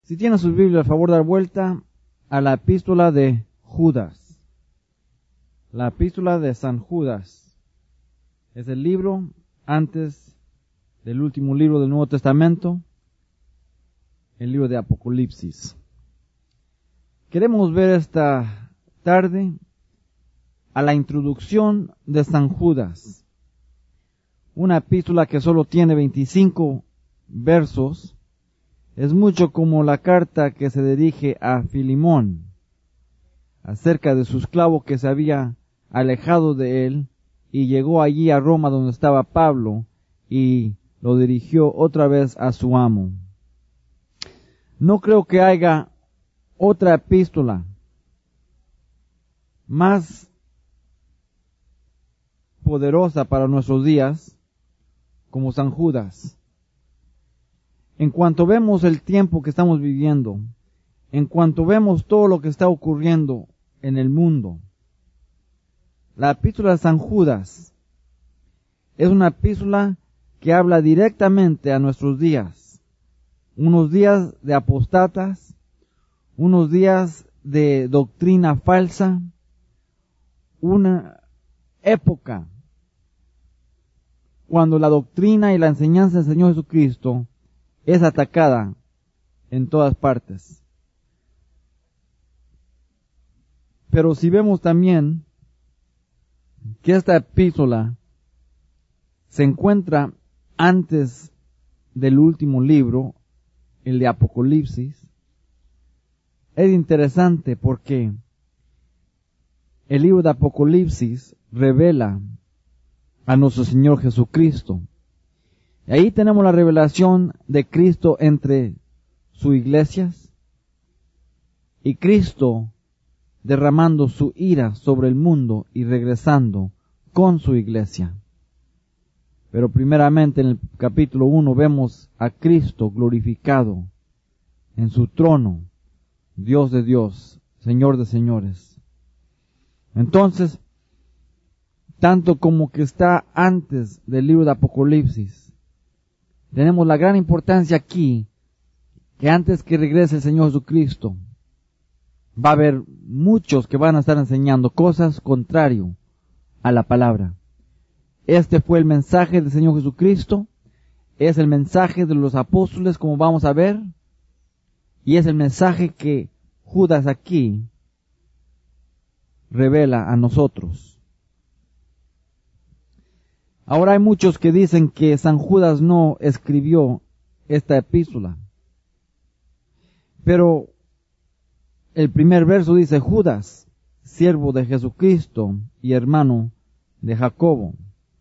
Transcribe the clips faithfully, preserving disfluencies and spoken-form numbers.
Si tienen sus Biblias, a favor, dar vuelta a la epístola de Judas. La epístola de San Judas es el libro antes del último libro del Nuevo Testamento, el libro de Apocalipsis. Queremos ver esta tarde a la introducción de San Judas, una epístola que solo tiene veinticinco versos. Es mucho como la carta que se dirige a Filimón acerca de su esclavo que se había alejado de él y llegó allí a Roma donde estaba Pablo y lo dirigió otra vez a su amo. No creo que haya otra epístola más poderosa para nuestros días como San Judas. En cuanto vemos el tiempo que estamos viviendo, en cuanto vemos todo lo que está ocurriendo en el mundo, la epístola de San Judas es una epístola que habla directamente a nuestros días. Unos días de apostatas, unos días de doctrina falsa, una época cuando la doctrina y la enseñanza del Señor Jesucristo es atacada en todas partes. Pero si vemos también que esta epístola se encuentra antes del último libro, el de Apocalipsis, es interesante porque el libro de Apocalipsis revela a nuestro Señor Jesucristo. Y ahí tenemos la revelación de Cristo entre sus iglesias y Cristo derramando su ira sobre el mundo y regresando con su iglesia. Pero primeramente en el capítulo uno vemos a Cristo glorificado en su trono, Dios de Dios, Señor de señores. Entonces, tanto como que está antes del libro de Apocalipsis, tenemos la gran importancia aquí, que antes que regrese el Señor Jesucristo, va a haber muchos que van a estar enseñando cosas contrario a la palabra. Este fue el mensaje del Señor Jesucristo, es el mensaje de los apóstoles, como vamos a ver, y es el mensaje que Judas aquí revela a nosotros. Ahora hay muchos que dicen que San Judas no escribió esta epístola. Pero el primer verso dice: Judas, siervo de Jesucristo y hermano de Jacobo.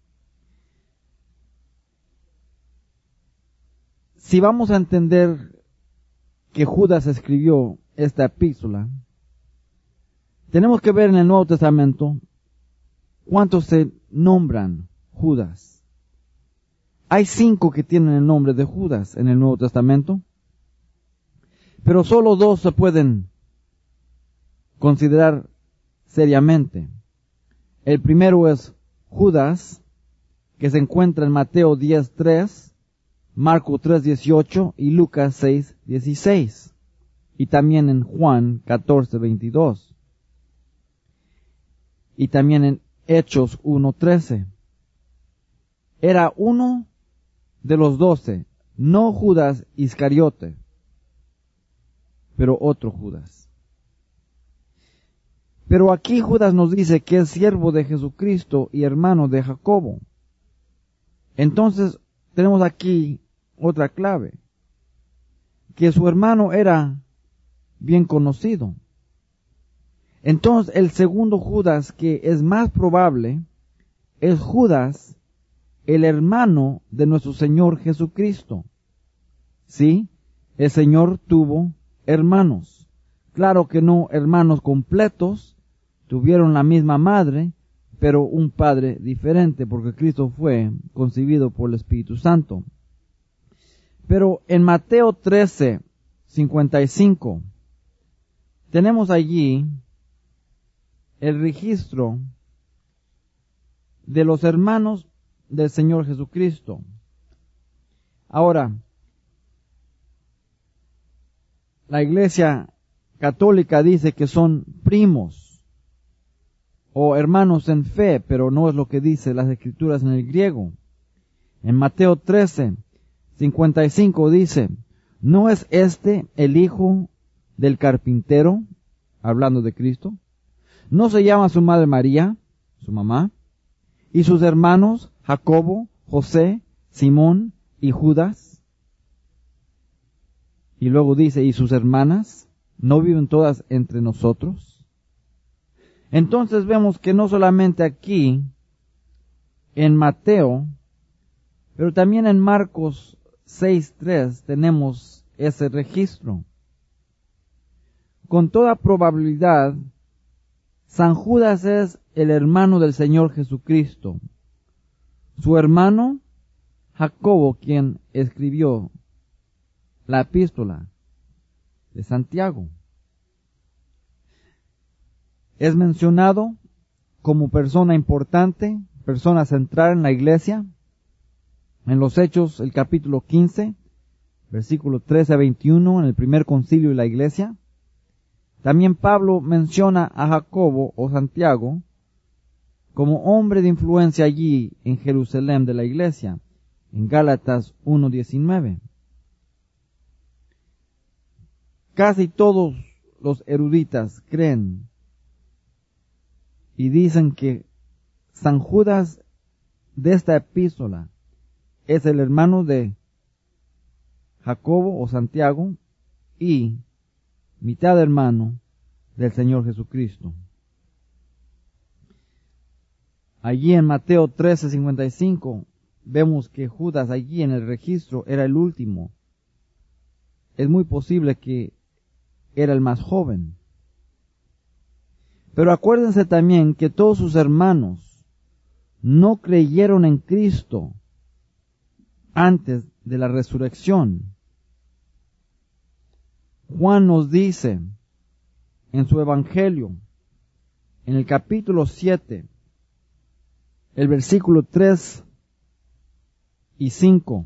Si vamos a entender que Judas escribió esta epístola, tenemos que ver en el Nuevo Testamento cuántos se nombran Judas. Hay cinco que tienen el nombre de Judas en el Nuevo Testamento, pero solo dos se pueden considerar seriamente. El primero es Judas, que se encuentra en Mateo diez tres, Marcos tres dieciocho y Lucas seis dieciséis, y también en Juan catorce veintidós, y también en Hechos uno trece. Era uno de los doce, no Judas Iscariote, pero otro Judas. Pero aquí Judas nos dice que es siervo de Jesucristo y hermano de Jacobo. Entonces tenemos aquí otra clave, que su hermano era bien conocido. Entonces el segundo Judas, que es más probable, es Judas, el hermano de nuestro Señor Jesucristo. Sí, el Señor tuvo hermanos. Claro que no hermanos completos, tuvieron la misma madre, pero un padre diferente, porque Cristo fue concebido por el Espíritu Santo. Pero en Mateo trece cincuenta y cinco, tenemos allí el registro de los hermanos del Señor Jesucristo. Ahora, la Iglesia católica dice que son primos o hermanos en fe, pero no es lo que dice las Escrituras en el griego. En Mateo trece, cincuenta y cinco dice, ¿no es este el hijo del carpintero? Hablando de Cristo. ¿No se llama su madre María, su mamá? ¿Y sus hermanos Jacobo, José, Simón y Judas? Y luego dice, ¿y sus hermanas no viven todas entre nosotros? Entonces vemos que no solamente aquí, en Mateo, pero también en Marcos seis tres tenemos ese registro. Con toda probabilidad, San Judas es el hermano del Señor Jesucristo. Su hermano, Jacobo, quien escribió la epístola de Santiago. Es mencionado como persona importante, persona central en la iglesia. En los Hechos, el capítulo quince, versículo trece a veintiuno, en el primer concilio de la iglesia. También Pablo menciona a Jacobo o Santiago como hombre de influencia allí en Jerusalén de la iglesia, en Gálatas uno diecinueve. Casi todos los eruditas creen y dicen que San Judas de esta epístola es el hermano de Jacobo o Santiago y mitad hermano del Señor Jesucristo. Allí en Mateo trece cincuenta y cinco vemos que Judas allí en el registro era el último. Es muy posible que era el más joven. Pero acuérdense también que todos sus hermanos no creyeron en Cristo antes de la resurrección. Juan nos dice en su Evangelio, en el capítulo siete, el versículo tres y cinco,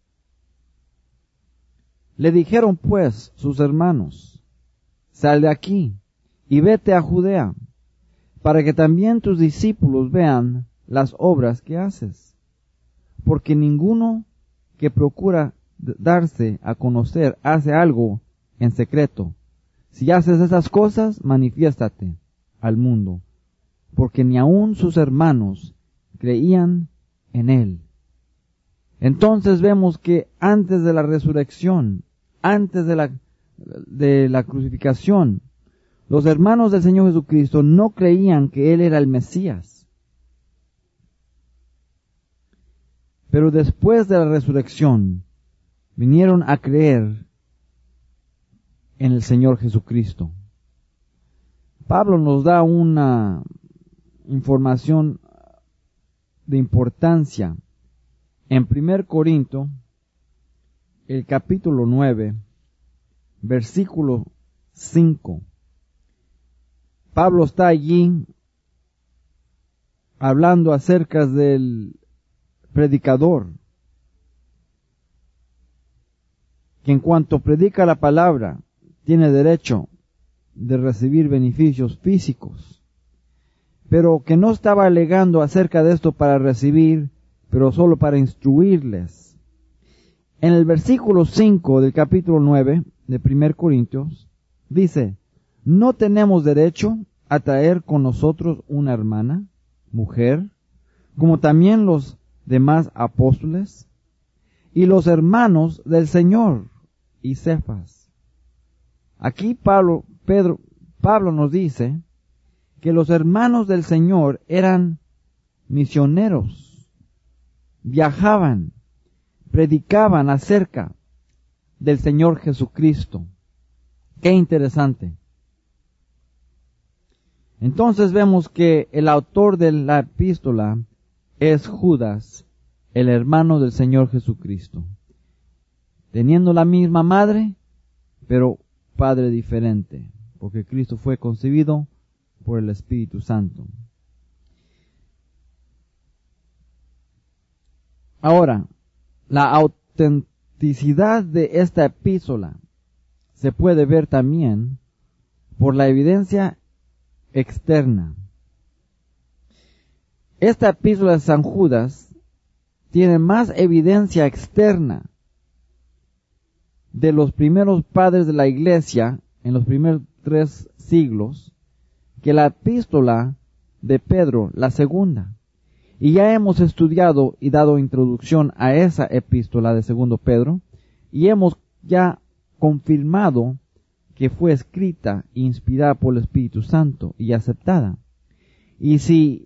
le dijeron pues sus hermanos, sal de aquí y vete a Judea, para que también tus discípulos vean las obras que haces, porque ninguno que procura darse a conocer hace algo en secreto. Si haces esas cosas, manifiéstate al mundo, porque ni aun sus hermanos creían en él. Entonces vemos que antes de la resurrección, antes de la, de la crucificación, los hermanos del Señor Jesucristo no creían que Él era el Mesías. Pero después de la resurrección, vinieron a creer en el Señor Jesucristo. Pablo nos da una información de importancia en primer Corinto, el capítulo nueve, versículo cinco. Pablo está allí hablando acerca del predicador, que en cuanto predica la palabra, tiene derecho de recibir beneficios físicos, pero que no estaba alegando acerca de esto para recibir, pero solo para instruirles. En el versículo cinco del capítulo nueve de primer Corintios, dice, ¿no tenemos derecho a traer con nosotros una hermana, mujer, como también los demás apóstoles, y los hermanos del Señor y Cefas? Aquí Pablo, Pedro, Pablo nos dice que los hermanos del Señor eran misioneros, viajaban, predicaban acerca del Señor Jesucristo. Qué interesante. Entonces vemos que el autor de la epístola es Judas, el hermano del Señor Jesucristo, teniendo la misma madre, pero padre diferente, porque Cristo fue concebido por el Espíritu Santo. Ahora, la autenticidad de esta epístola se puede ver también por la evidencia externa. Esta epístola de San Judas tiene más evidencia externa de los primeros padres de la iglesia en los primeros tres siglos que la epístola de Pedro, la segunda. Y ya hemos estudiado y dado introducción a esa epístola de segundo Pedro, y hemos ya confirmado que fue escrita e inspirada por el Espíritu Santo y aceptada. Y si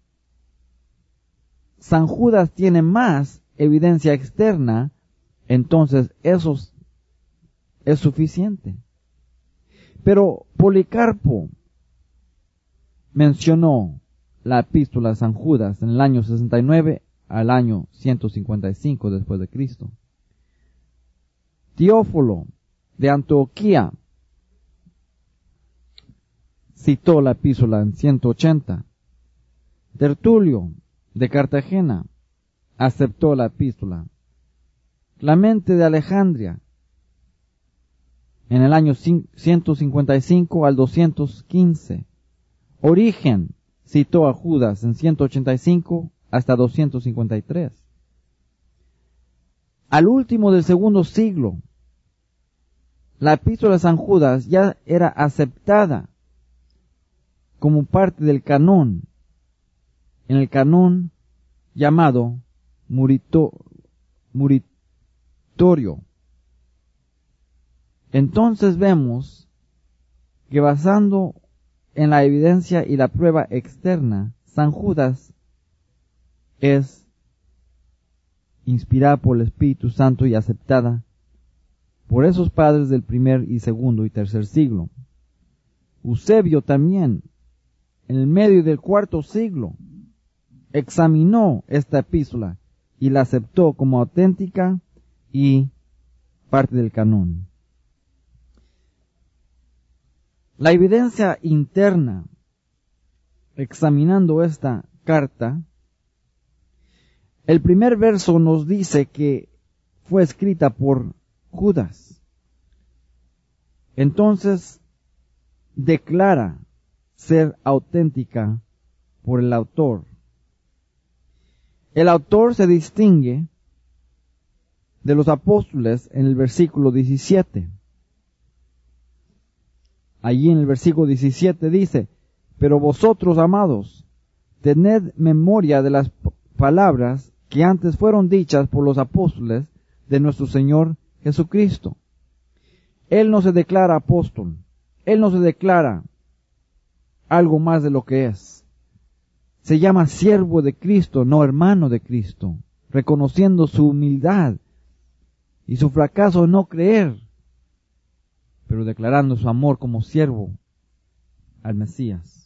San Judas tiene más evidencia externa, entonces eso es suficiente. Pero Policarpo mencionó la epístola de San Judas en el año sesenta y nueve al año ciento cincuenta y cinco después de Cristo. Teófilo de Antioquía citó la epístola en ciento ochenta. Tertulio de Cartagena aceptó la epístola. Clemente de Alejandría en el año ciento cincuenta y cinco al doscientos quince. Origen citó a Judas en ciento ochenta y cinco hasta doscientos cincuenta y tres. Al último del segundo siglo, la epístola de San Judas ya era aceptada como parte del canón, en el canón llamado Murito, Muritorio. Entonces vemos que basando en la evidencia y la prueba externa, San Judas es inspirada por el Espíritu Santo y aceptada por esos padres del primer y segundo y tercer siglo. Eusebio también, en el medio del cuarto siglo, examinó esta epístola y la aceptó como auténtica y parte del canón. La evidencia interna, examinando esta carta, el primer verso nos dice que fue escrita por Judas. Entonces, declara ser auténtica por el autor. El autor se distingue de los apóstoles en el versículo diecisiete. Allí en el versículo diecisiete dice: pero vosotros, amados, tened memoria de las palabras que antes fueron dichas por los apóstoles de nuestro Señor Jesucristo. Él no se declara apóstol, él no se declara algo más de lo que es. Se llama siervo de Cristo, no hermano de Cristo, reconociendo su humildad y su fracaso de no creer, pero declarando su amor como siervo al Mesías.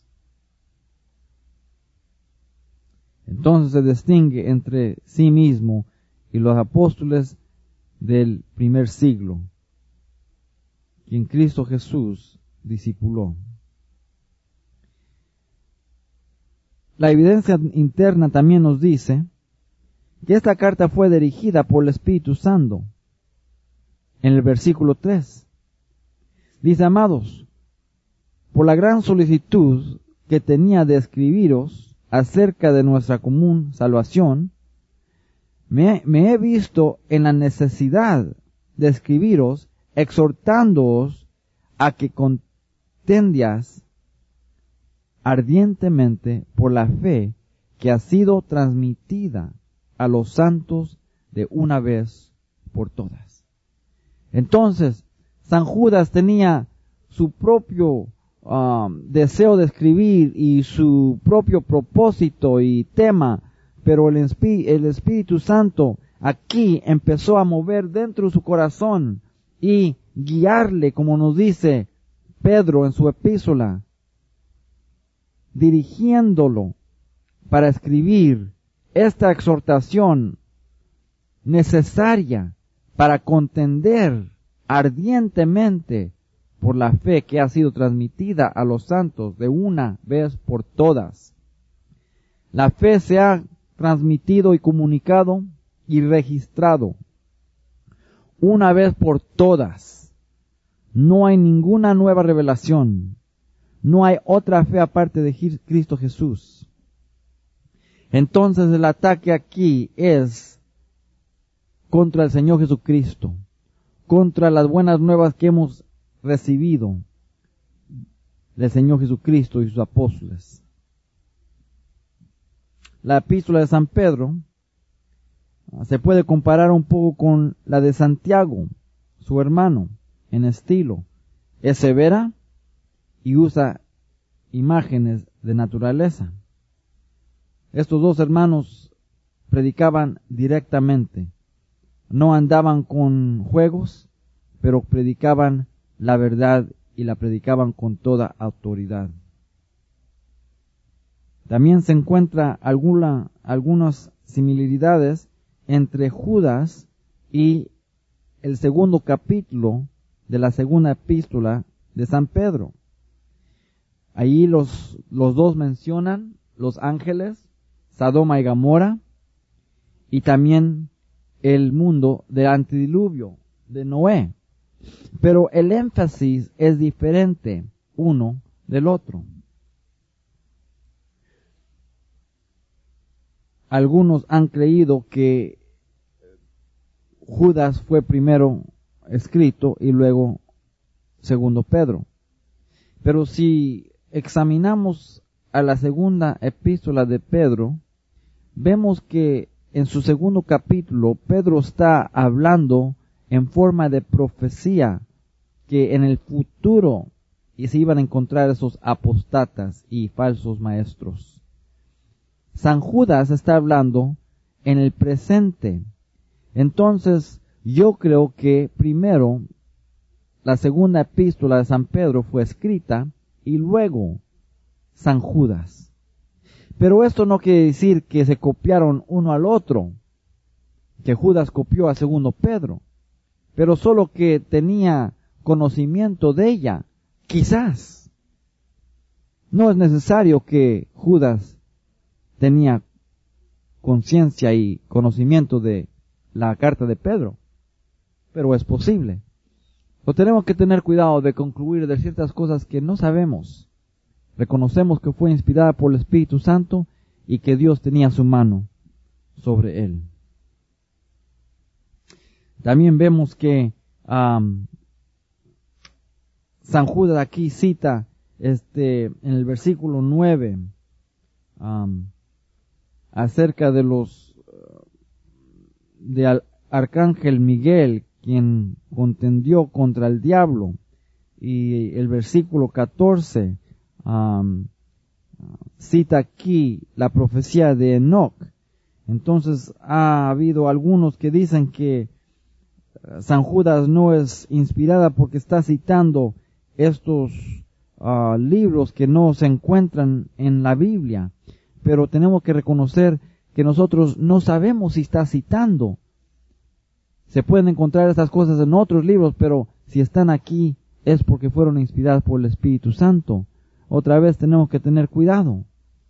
Entonces se distingue entre sí mismo y los apóstoles del primer siglo, quien Cristo Jesús discipuló. La evidencia interna también nos dice que esta carta fue dirigida por el Espíritu Santo. En el versículo tres dice: amados, por la gran solicitud que tenía de escribiros acerca de nuestra común salvación, me, me he visto en la necesidad de escribiros, exhortándoos a que contendias ardientemente por la fe que ha sido transmitida a los santos de una vez por todas. Entonces, San Judas tenía su propio um, deseo de escribir y su propio propósito y tema, pero el, Espí- el Espíritu Santo aquí empezó a mover dentro de su corazón y guiarle, como nos dice Pedro en su epístola, dirigiéndolo para escribir esta exhortación necesaria para contender ardientemente por la fe que ha sido transmitida a los santos de una vez por todas. La fe se ha transmitido y comunicado y registrado una vez por todas. No hay ninguna nueva revelación. No hay otra fe aparte de Cristo Jesús. Entonces el ataque aquí es contra el Señor Jesucristo, contra las buenas nuevas que hemos recibido del Señor Jesucristo y sus apóstoles. La epístola de San Pedro se puede comparar un poco con la de Santiago, su hermano, en estilo. Es severa y usa imágenes de naturaleza. Estos dos hermanos predicaban directamente. No andaban con juegos, pero predicaban la verdad y la predicaban con toda autoridad. También se encuentra alguna, algunas similitudes entre Judas y el segundo capítulo de la segunda epístola de San Pedro. Ahí los, los dos mencionan los ángeles, Sodoma y Gomorra, y también el mundo del antidiluvio de Noé. Pero el énfasis es diferente uno del otro. Algunos han creído que Judas fue primero escrito y luego segundo Pedro. Pero si examinamos a la segunda epístola de Pedro, vemos que en su segundo capítulo Pedro está hablando en forma de profecía que en el futuro se iban a encontrar esos apostatas y falsos maestros. San Judas está hablando en el presente. Entonces, yo creo que primero la segunda epístola de San Pedro fue escrita y luego San Judas. Pero esto no quiere decir que se copiaron uno al otro, que Judas copió a segundo Pedro, pero solo que tenía conocimiento de ella, quizás. No es necesario que Judas tenía conciencia y conocimiento de la carta de Pedro, pero es posible. Pero tenemos que tener cuidado de concluir de ciertas cosas que no sabemos. Reconocemos que fue inspirada por el Espíritu Santo y que Dios tenía su mano sobre él. También vemos que um, San Judas aquí cita este en el versículo nueve um, acerca de los de al, Arcángel Miguel, quien contendió contra el diablo, y el versículo catorce um, cita aquí la profecía de Enoc. Entonces ha habido algunos que dicen que San Judas no es inspirada porque está citando estos uh, libros que no se encuentran en la Biblia, pero tenemos que reconocer que nosotros no sabemos si está citando. Se pueden encontrar estas cosas en otros libros, pero si están aquí es porque fueron inspiradas por el Espíritu Santo. Otra vez tenemos que tener cuidado.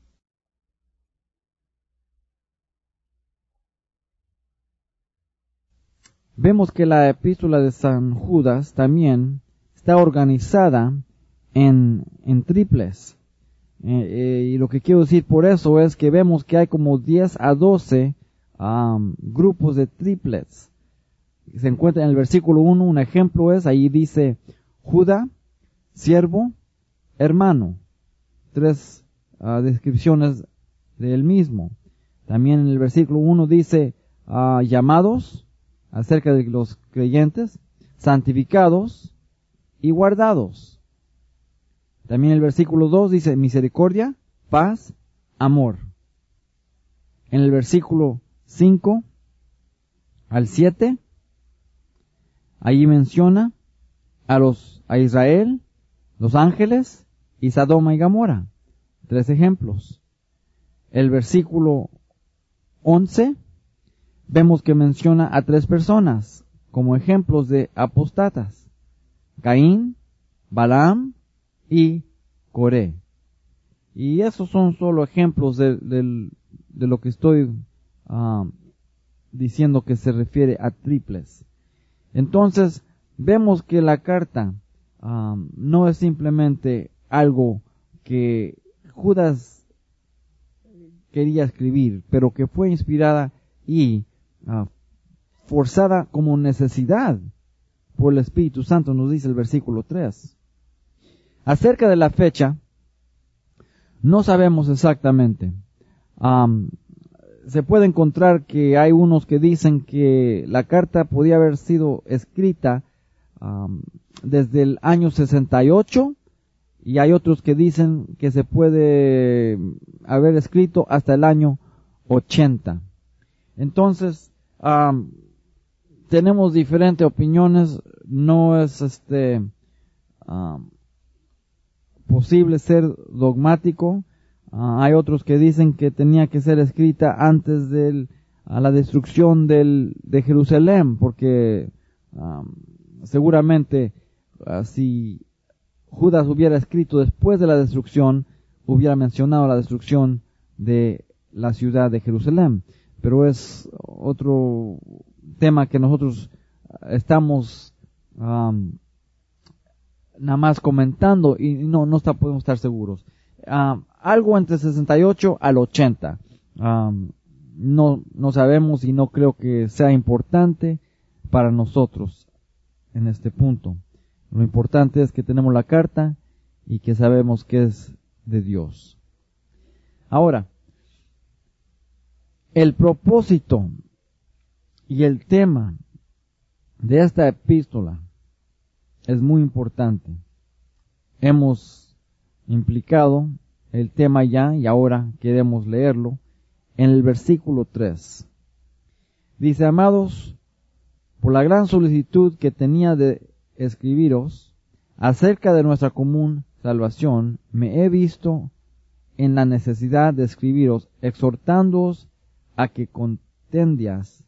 Vemos que la epístola de San Judas también está organizada en, en triples. Eh, eh, y lo que quiero decir por eso es que vemos que hay como diez a doce um, grupos de triplets. Se encuentra en el versículo uno, un ejemplo es, ahí dice Judá, siervo, hermano. Tres uh, descripciones del mismo. También en el versículo uno dice uh, llamados, acerca de los creyentes, santificados y guardados. También el versículo dos dice misericordia, paz, amor. En el versículo cinco al siete, allí menciona a los a Israel, los ángeles y Sodoma y Gomorra. Tres ejemplos. El versículo once, vemos que menciona a tres personas como ejemplos de apostatas: Caín, Balaam y Coré. Y esos son solo ejemplos de, de, de lo que estoy uh, diciendo que se refiere a triples. Entonces, vemos que la carta um, no es simplemente algo que Judas quería escribir, pero que fue inspirada y uh, forzada como necesidad por el Espíritu Santo, nos dice el versículo tres. Acerca de la fecha, no sabemos exactamente. Um, se puede encontrar que hay unos que dicen que la carta podía haber sido escrita um, desde el año sesenta y ocho, y hay otros que dicen que se puede haber escrito hasta el año ochenta. Entonces, um, tenemos diferentes opiniones. No es este um, posible ser dogmático. Uh, hay otros que dicen que tenía que ser escrita antes de la destrucción del, de Jerusalén, porque um, seguramente uh, si Judas hubiera escrito después de la destrucción, hubiera mencionado la destrucción de la ciudad de Jerusalén. Pero es otro tema que nosotros estamos um, nada más comentando y no, no está, podemos estar seguros. Um, algo entre sesenta y ocho al ochenta. Um, no, no sabemos y no creo que sea importante para nosotros en este punto. Lo importante es que tenemos la carta y que sabemos que es de Dios. Ahora, el propósito y el tema de esta epístola es muy importante. Hemos implicado el tema ya y ahora queremos leerlo en el versículo tres. Dice: amados, por la gran solicitud que tenía de escribiros acerca de nuestra común salvación, me he visto en la necesidad de escribiros, exhortándoos a que contendias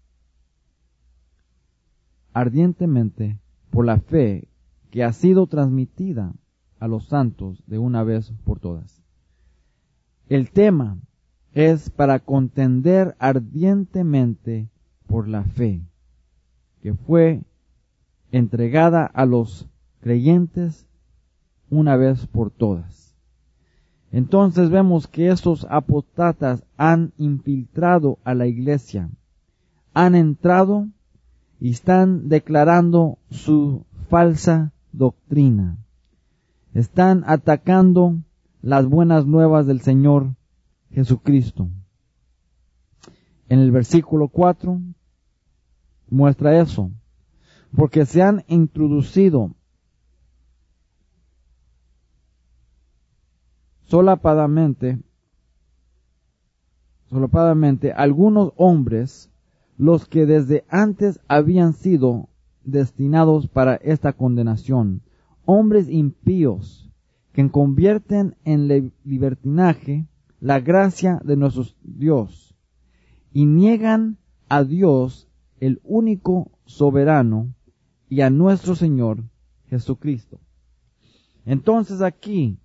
ardientemente por la fe que ha sido transmitida a los santos de una vez por todas. El tema es para contender ardientemente por la fe que fue entregada a los creyentes una vez por todas. Entonces vemos que estos apóstatas han infiltrado a la iglesia, han entrado y están declarando su falsa doctrina. Están atacando las buenas nuevas del Señor Jesucristo. En el versículo cuatro muestra eso, porque se han introducido solapadamente, solapadamente algunos hombres, los que desde antes habían sido destinados para esta condenación, hombres impíos que convierten en libertinaje la gracia de nuestro Dios y niegan a Dios, el único soberano, y a nuestro Señor Jesucristo. Entonces aquí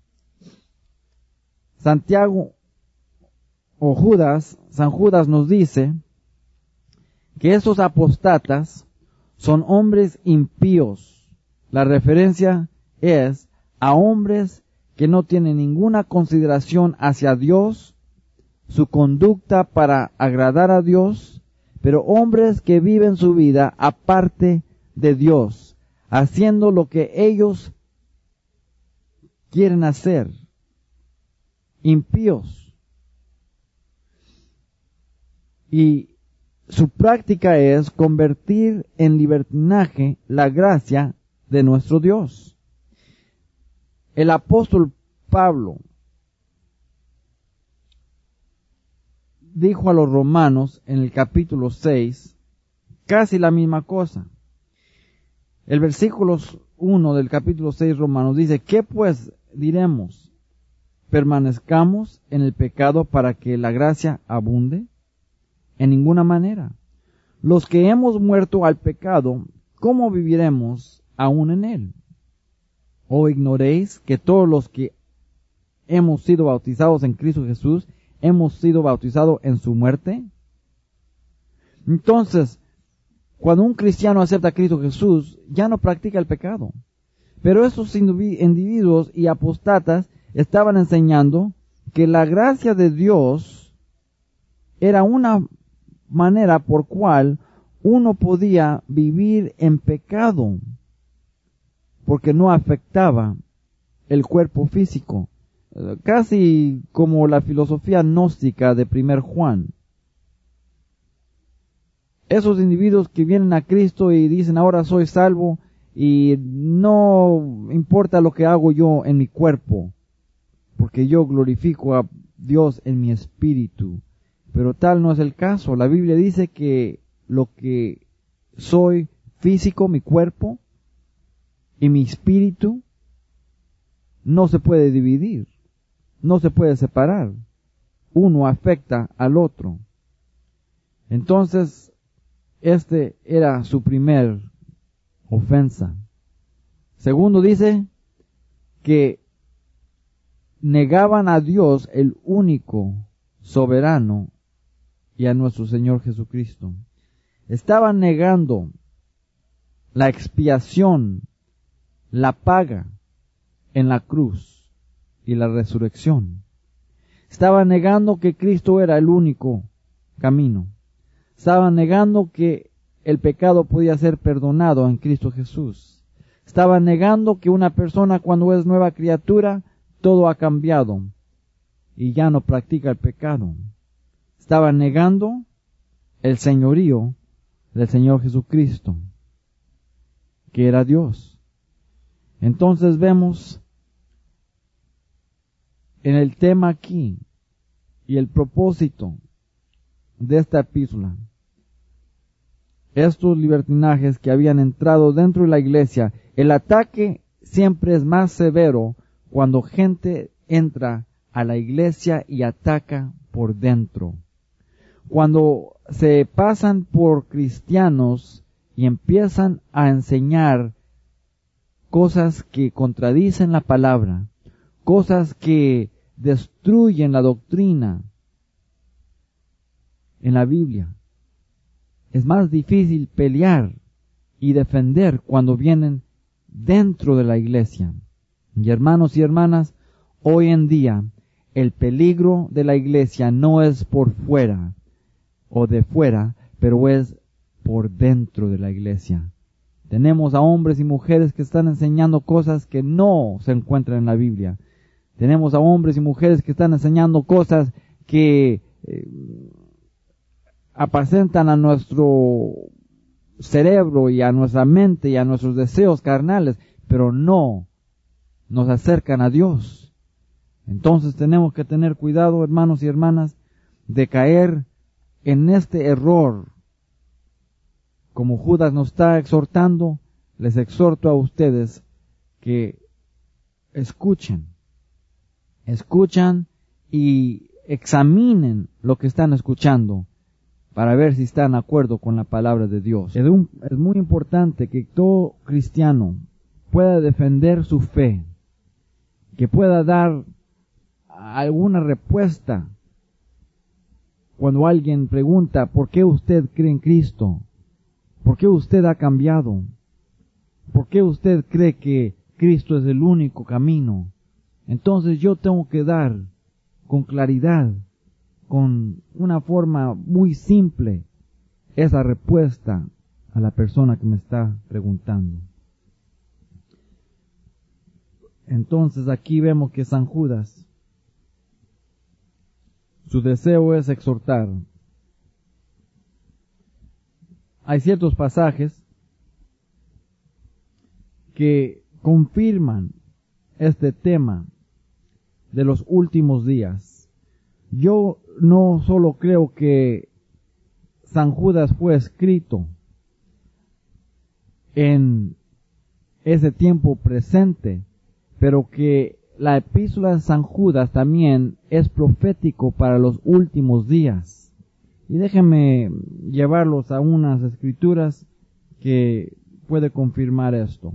Santiago o Judas, San Judas nos dice que estos apostatas son hombres impíos. La referencia es a hombres que no tienen ninguna consideración hacia Dios, su conducta para agradar a Dios, pero hombres que viven su vida aparte de Dios, haciendo lo que ellos quieren hacer. Impíos. Y su práctica es convertir en libertinaje la gracia de nuestro Dios. El apóstol Pablo dijo a los romanos en el capítulo seis casi la misma cosa. El versículo uno del capítulo seis romanos dice: ¿qué pues diremos? ¿Permanezcamos en el pecado para que la gracia abunde? En ninguna manera. Los que hemos muerto al pecado, ¿cómo viviremos aún en él? ¿O ignoréis que todos los que hemos sido bautizados en Cristo Jesús, hemos sido bautizados en su muerte? Entonces, cuando un cristiano acepta a Cristo Jesús, ya no practica el pecado. Pero esos individuos y apostatas estaban enseñando que la gracia de Dios era una manera por cual uno podía vivir en pecado, porque no afectaba el cuerpo físico, casi como la filosofía gnóstica de primer Juan. Esos individuos que vienen a Cristo y dicen, ahora soy salvo y no importa lo que hago yo en mi cuerpo, porque yo glorifico a Dios en mi espíritu. Pero tal no es el caso. La Biblia dice que lo que soy físico, mi cuerpo, y mi espíritu, no se puede dividir, no se puede separar. Uno afecta al otro. Entonces, este era su primer ofensa. Segundo, dice que negaban a Dios, el único soberano, y a nuestro Señor Jesucristo. Estaban negando la expiación, la paga en la cruz y la resurrección. Estaban negando que Cristo era el único camino. Estaban negando que el pecado podía ser perdonado en Cristo Jesús. Estaban negando que una persona cuando es nueva criatura, todo ha cambiado y ya no practica el pecado. Estaban negando el señorío del Señor Jesucristo, que era Dios. Entonces vemos en el tema aquí y el propósito de esta epístola, estos libertinajes que habían entrado dentro de la iglesia. El ataque siempre es más severo cuando gente entra a la iglesia y ataca por dentro. Cuando se pasan por cristianos y empiezan a enseñar cosas que contradicen la palabra, cosas que destruyen la doctrina en la Biblia, es más difícil pelear y defender cuando vienen dentro de la iglesia. Y hermanos y hermanas, hoy en día el peligro de la iglesia no es por fuera o de fuera, pero es por dentro de la iglesia. Tenemos a hombres y mujeres que están enseñando cosas que no se encuentran en la Biblia. Tenemos a hombres y mujeres que están enseñando cosas que eh, apacentan a nuestro cerebro y a nuestra mente y a nuestros deseos carnales, pero no nos acercan a Dios. Entonces tenemos que tener cuidado, hermanos y hermanas, de caer en este error. Como Judas nos está exhortando, les exhorto a ustedes que escuchen, escuchan y examinen lo que están escuchando para ver si están de acuerdo con la palabra de Dios. Es, un, es muy importante que todo cristiano pueda defender su fe, que pueda dar alguna respuesta cuando alguien pregunta, ¿por qué usted cree en Cristo? ¿Por qué usted ha cambiado? ¿Por qué usted cree que Cristo es el único camino? Entonces yo tengo que dar con claridad, con una forma muy simple, esa respuesta a la persona que me está preguntando. Entonces aquí vemos que San Judas, su deseo es exhortar. Hay ciertos pasajes que confirman este tema de los últimos días. Yo no solo creo que San Judas fue escrito en ese tiempo presente, pero que la epístola de San Judas también es profético para los últimos días. Y déjenme llevarlos a unas escrituras que puede confirmar esto.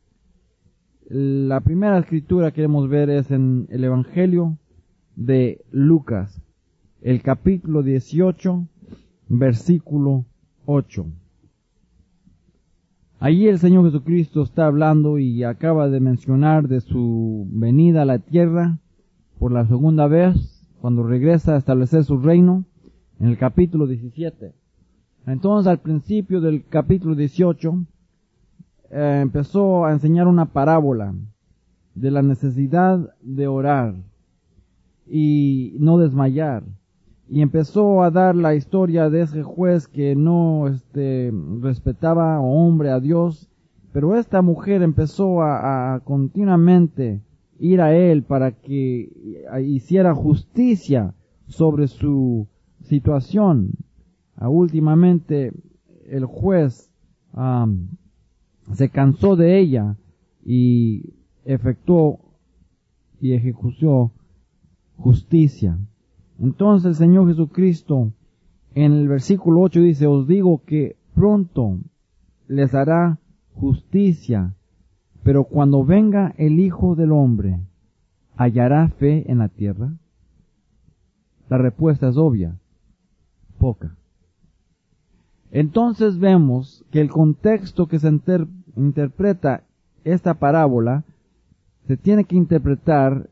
La primera escritura que queremos ver es en el Evangelio de Lucas, el capítulo dieciocho, versículo ocho. Allí el Señor Jesucristo está hablando y acaba de mencionar de su venida a la tierra por la segunda vez, cuando regresa a establecer su reino, en el capítulo diecisiete. Entonces, al principio del capítulo dieciocho, eh, empezó a enseñar una parábola de la necesidad de orar y no desmayar. Y empezó a dar la historia de ese juez que no este, respetaba a hombre, a Dios, pero esta mujer empezó a, a continuamente ir a él para que hiciera justicia sobre su situación. Uh, últimamente el juez um, se cansó de ella y efectuó y ejecutó justicia. Entonces el Señor Jesucristo en el versículo ocho dice: os digo que pronto les hará justicia, pero cuando venga el Hijo del Hombre, ¿hallará fe en la tierra? La respuesta es obvia: poca. Entonces vemos que el contexto que se inter- interpreta esta parábola se tiene que interpretar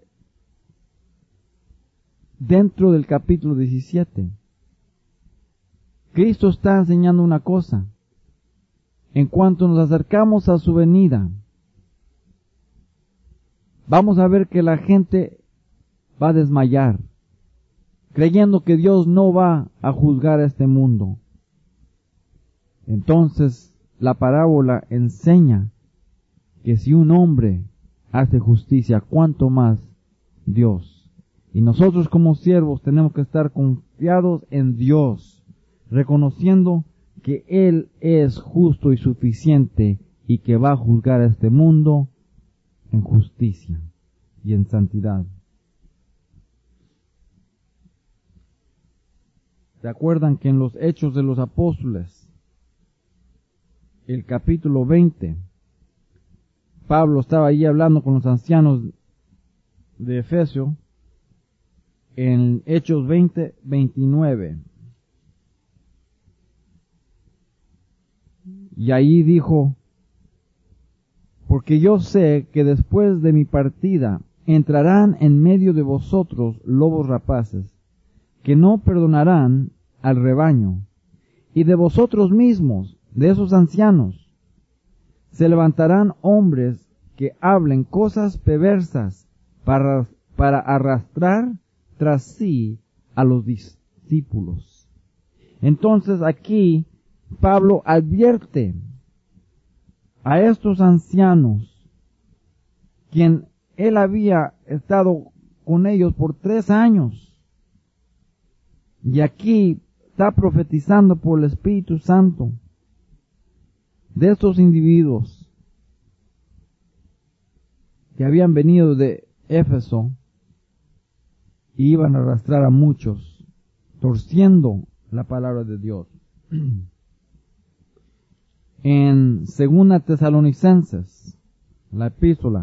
dentro del capítulo diecisiete. Cristo está enseñando una cosa. En cuanto nos acercamos a su venida, vamos a ver que la gente va a desmayar, creyendo que Dios no va a juzgar a este mundo. Entonces, la parábola enseña que si un hombre hace justicia, ¿cuánto más Dios? Y nosotros como siervos tenemos que estar confiados en Dios, reconociendo que Él es justo y suficiente y que va a juzgar a este mundo en justicia y en santidad. ¿Se acuerdan que en los Hechos de los Apóstoles, el capítulo veinte, Pablo estaba allí hablando con los ancianos de Efesio, en Hechos veinte, veintinueve. Y ahí dijo: porque yo sé que después de mi partida entrarán en medio de vosotros lobos rapaces, que no perdonarán al rebaño, y de vosotros mismos, de esos ancianos, se levantarán hombres que hablen cosas perversas para, para arrastrar tras sí a los discípulos. Entonces aquí Pablo advierte a estos ancianos, quien él había estado con ellos por tres años, y aquí está profetizando por el Espíritu Santo de estos individuos que habían venido de Éfeso y iban a arrastrar a muchos, torciendo la palabra de Dios. En Segunda Tesalonicenses, la epístola,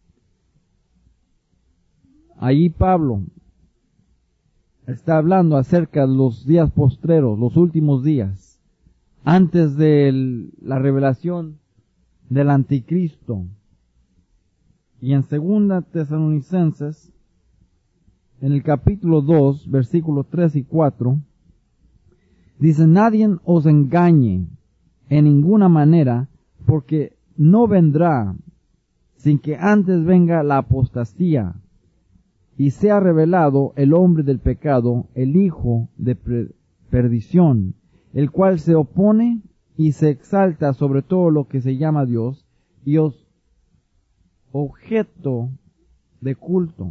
allí Pablo está hablando acerca de los días postreros, los últimos días, antes de la revelación del anticristo. Y en Segunda Tesalonicenses, en el capítulo dos, versículos tres y cuatro, dice: nadie os engañe en ninguna manera, porque no vendrá sin que antes venga la apostasía y sea revelado el hombre del pecado, el hijo de perdición, el cual se opone y se exalta sobre todo lo que se llama Dios y os objeto de culto,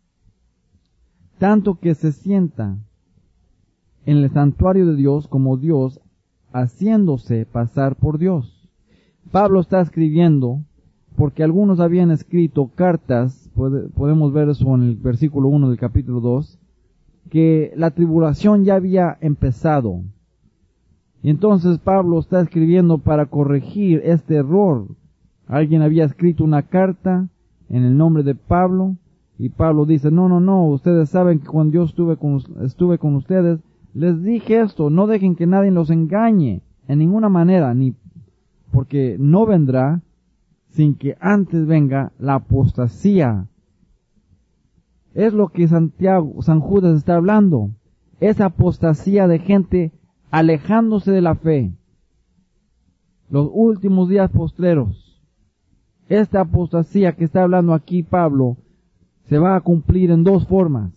tanto que se sienta en el santuario de Dios como Dios, haciéndose pasar por Dios. Pablo está escribiendo porque algunos habían escrito cartas, puede, podemos ver eso en el versículo uno del capítulo dos, que la tribulación ya había empezado. Y entonces Pablo está escribiendo para corregir este error. Alguien había escrito una carta en el nombre de Pablo, y Pablo dice: no, no, no, ustedes saben que cuando yo estuve con, estuve con ustedes, les dije esto: no dejen que nadie los engañe en ninguna manera, ni porque no vendrá sin que antes venga la apostasía. Es lo que Santiago, San Judas está hablando. Esa apostasía de gente alejándose de la fe. Los últimos días postreros. Esta apostasía que está hablando aquí Pablo se va a cumplir en dos formas.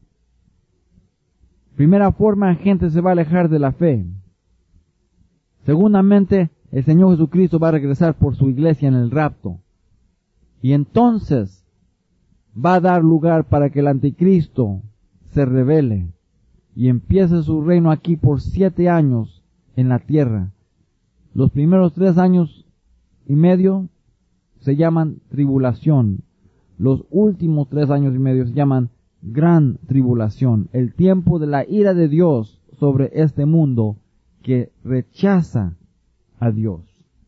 Primera forma, gente se va a alejar de la fe. Segundamente, el Señor Jesucristo va a regresar por su iglesia en el rapto. Y entonces va a dar lugar para que el anticristo se revele y empiece su reino aquí por siete años en la tierra. Los primeros tres años y medio se llaman tribulación. Los últimos tres años y medio se llaman gran tribulación. El tiempo de la ira de Dios sobre este mundo que rechaza a Dios.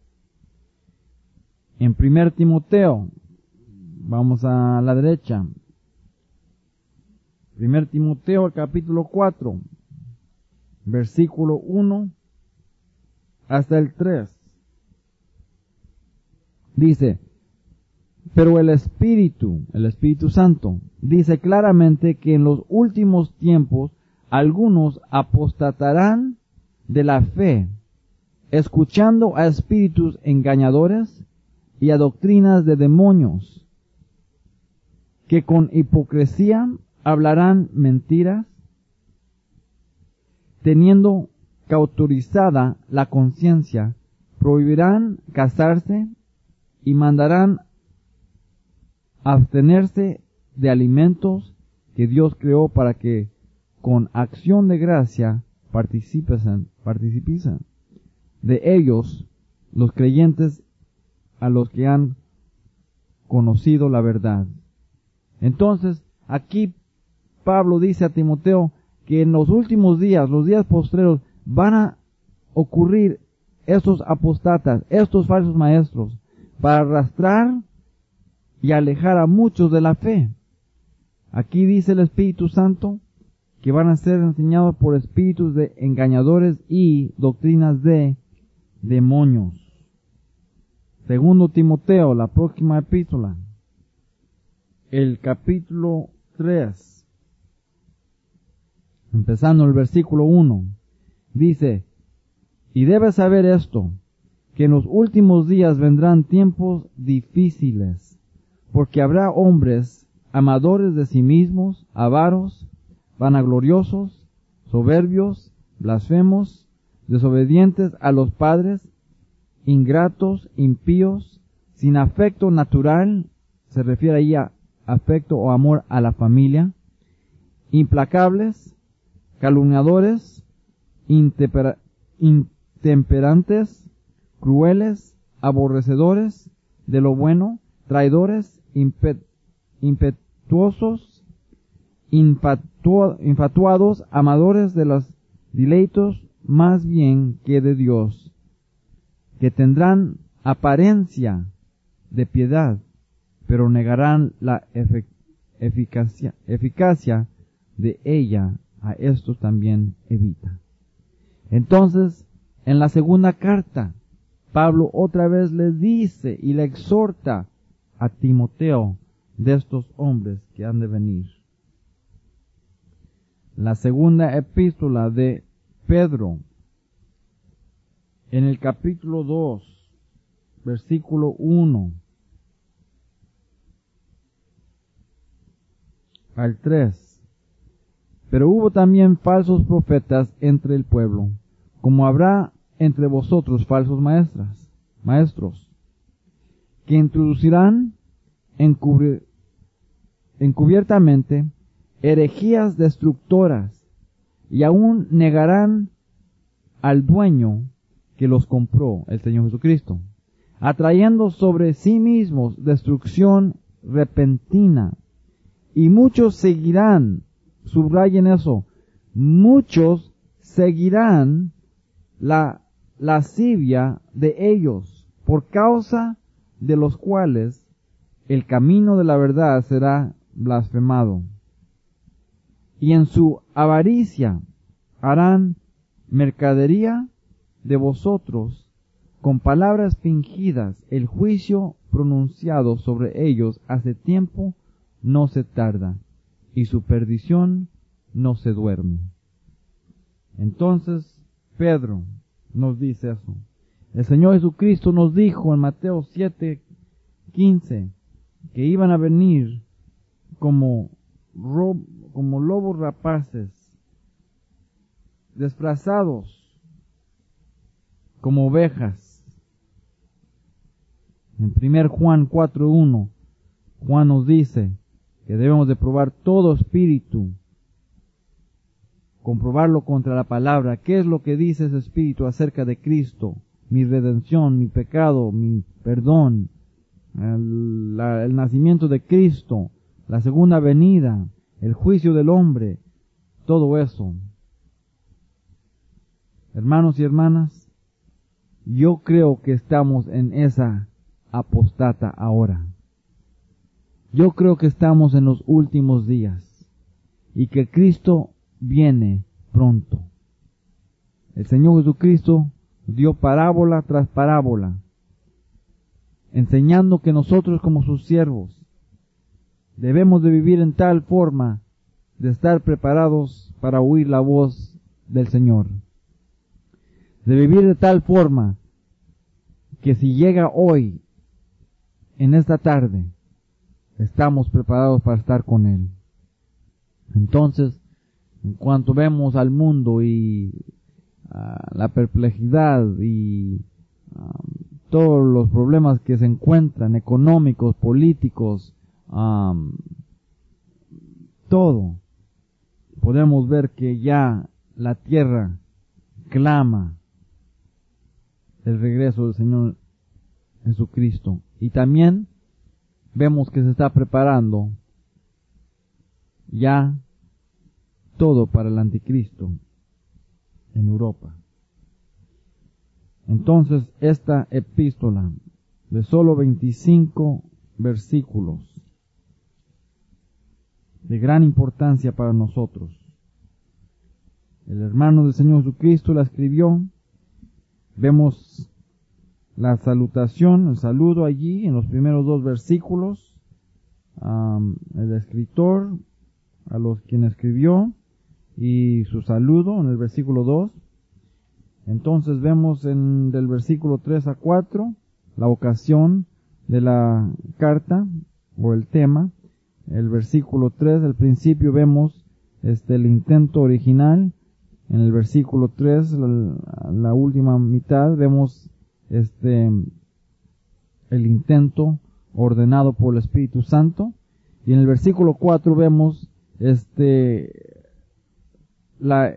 En primer Timoteo, vamos a la derecha. primer Timoteo, capítulo cuatro, versículo uno hasta el tres. Dice, pero el Espíritu, el Espíritu Santo, dice claramente que en los últimos tiempos algunos apostatarán de la fe, escuchando a espíritus engañadores y a doctrinas de demonios, que con hipocresía hablarán mentiras, teniendo cauterizada la conciencia, prohibirán casarse y mandarán abstenerse de alimentos que Dios creó para que con acción de gracia participen, participen de ellos los creyentes a los que han conocido la verdad. Entonces, aquí Pablo dice a Timoteo que en los últimos días, los días postreros, van a ocurrir estos apostatas, estos falsos maestros, para arrastrar y alejar a muchos de la fe. Aquí dice el Espíritu Santo que van a ser enseñados por espíritus de engañadores y doctrinas de demonios. Segundo Timoteo, la próxima epístola, el capítulo tres, empezando el versículo uno, dice, y debes saber esto, que en los últimos días vendrán tiempos difíciles, porque habrá hombres amadores de sí mismos, avaros, vanagloriosos, soberbios, blasfemos, desobedientes a los padres, ingratos, impíos, sin afecto natural, se refiere ahí a afecto o amor a la familia, implacables, calumniadores, intempera, intemperantes, crueles, aborrecedores de lo bueno, traidores, impet, impetuosos, infatu, infatuados, amadores de los deleitos más bien que de Dios, que tendrán apariencia de piedad, pero negarán la efic eficacia, eficacia de ella. A estos también evita. Entonces, en la segunda carta, Pablo otra vez les dice y le exhorta a Timoteo de estos hombres que han de venir. La segunda epístola de Pedro, en el capítulo dos, versículo uno al tres. Pero hubo también falsos profetas entre el pueblo, como habrá entre vosotros falsos maestras, maestros, que introducirán encubri encubiertamente herejías destructoras, y aún negarán al dueño que los compró, el Señor Jesucristo, atrayendo sobre sí mismos destrucción repentina, y muchos seguirán. Subrayen eso. Muchos seguirán la lascivia de ellos, por causa de los cuales el camino de la verdad será blasfemado. Y en su avaricia harán mercadería de vosotros, con palabras fingidas, el juicio pronunciado sobre ellos hace tiempo no se tarda, y su perdición no se duerme. Entonces, Pedro nos dice eso. El Señor Jesucristo nos dijo en Mateo siete quince que iban a venir como, ro- como lobos rapaces, disfrazados como ovejas. En primer Juan cuatro uno, Juan nos dice que debemos de probar todo espíritu, comprobarlo contra la palabra. ¿Qué es lo que dice ese espíritu acerca de Cristo? Mi redención, mi pecado, mi perdón, el, la, el nacimiento de Cristo, la segunda venida, el juicio del hombre, todo eso. Hermanos y hermanas, yo creo que estamos en esa apostata ahora. Yo creo que estamos en los últimos días y que Cristo viene pronto. El Señor Jesucristo dio parábola tras parábola, enseñando que nosotros como sus siervos debemos de vivir en tal forma de estar preparados para oír la voz del Señor. De vivir de tal forma que si llega hoy, en esta tarde, estamos preparados para estar con Él. Entonces, en cuanto vemos al mundo y uh, la perplejidad y um, todos los problemas que se encuentran, económicos, políticos, um, todo, podemos ver que ya la tierra clama el regreso del Señor Jesucristo. Y también vemos que se está preparando ya todo para el anticristo en Europa. Entonces, esta epístola de solo veinticinco versículos, de gran importancia para nosotros. El hermano del Señor Jesucristo la escribió. Vemos la salutación, el saludo allí en los primeros dos versículos. Um, el escritor a los quien escribió y su saludo en el versículo dos. Entonces vemos en del versículo tres a cuatro la ocasión de la carta o el tema. El versículo tres, al principio vemos este el intento original. En el versículo tres, la, la última mitad, vemos este el intento ordenado por el Espíritu Santo. Y en el versículo cuatro vemos este la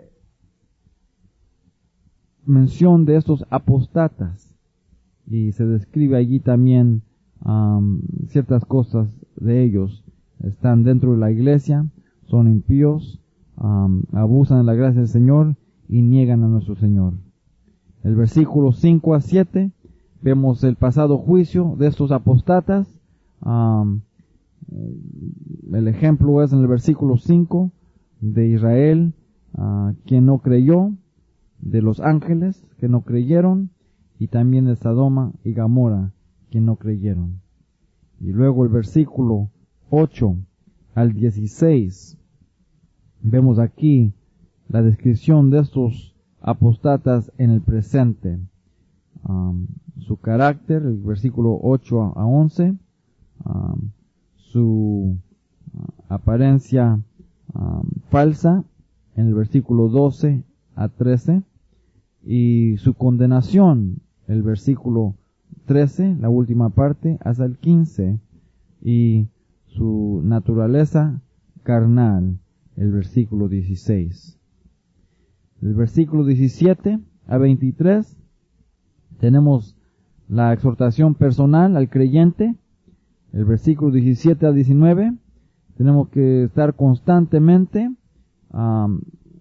mención de estos apostatas. Y se describe allí también um, ciertas cosas de ellos. Están dentro de la iglesia, son impíos, Um, abusan de la gracia del Señor y niegan a nuestro Señor. El versículo cinco a siete vemos el pasado juicio de estos apostatas. Um, el ejemplo es en el versículo cinco de Israel, uh, quien no creyó, de los ángeles que no creyeron, y también de Sodoma y Gomorra, quien no creyeron. Y luego el versículo ocho al dieciséis, vemos aquí la descripción de estos apostatas en el presente. Um, su carácter, el versículo ocho a once, um, su uh, apariencia um, falsa, en el versículo doce a trece, y su condenación, el versículo trece, la última parte, hasta el quince, y su naturaleza carnal, el versículo dieciséis. El versículo diecisiete a veintitrés tenemos la exhortación personal al creyente. El versículo diecisiete a diecinueve tenemos que estar constantemente um,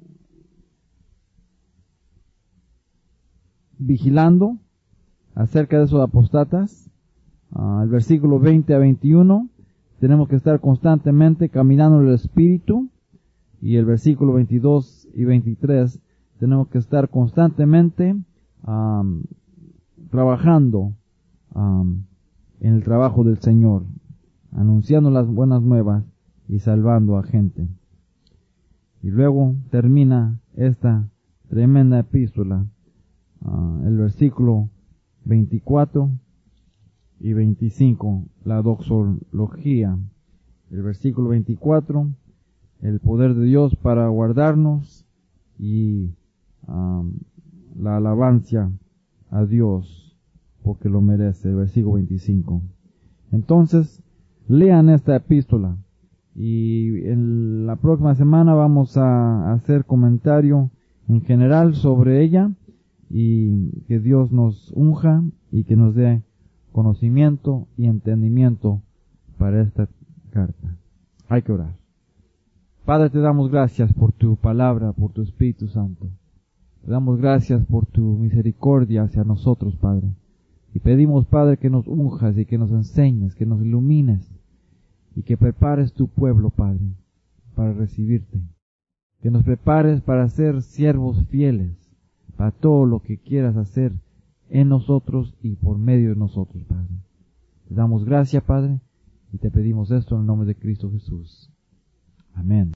vigilando acerca de esos apostatas. Uh, el versículo veinte a veintiuno tenemos que estar constantemente caminando en el Espíritu. Y el versículo veintidós y veintitrés tenemos que estar constantemente um, trabajando um, en el trabajo del Señor, anunciando las buenas nuevas y salvando a gente. Y luego termina esta tremenda epístola, uh, el versículo veinticuatro y veinticinco, la doxología. El versículo veinticuatro, el poder de Dios para guardarnos, y um, la alabanza a Dios porque lo merece. El versículo veinticinco. Entonces, lean esta epístola, y en la próxima semana vamos a hacer comentario en general sobre ella, y que Dios nos unja y que nos dé conocimiento y entendimiento para esta carta. Hay que orar. Padre, te damos gracias por tu palabra, por tu Espíritu Santo. Te damos gracias por tu misericordia hacia nosotros, Padre. Y pedimos, Padre, que nos unjas y que nos enseñes, que nos ilumines y que prepares tu pueblo, Padre, para recibirte. Que nos prepares para ser siervos fieles, para todo lo que quieras hacer en nosotros y por medio de nosotros, Padre. Te damos gracias, Padre, y te pedimos esto en el nombre de Cristo Jesús. Amén.